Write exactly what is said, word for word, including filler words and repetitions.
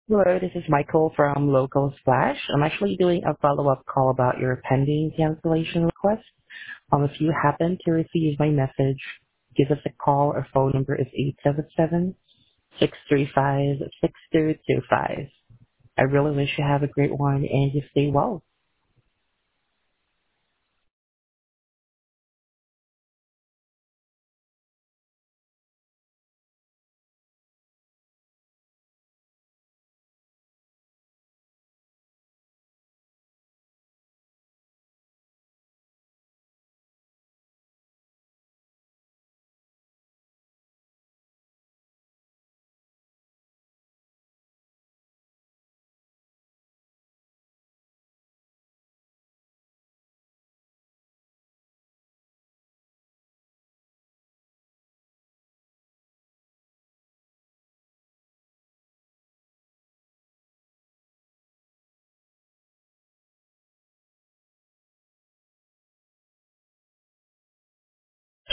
Hello, this is Michael from Local Splash. I'm actually doing a follow-up call about your pending cancellation request. Um, if you happen to receive my message, give us a call. Our phone number is eight seven seven, six three five, six two two five. I really wish you have a great one and you stay well.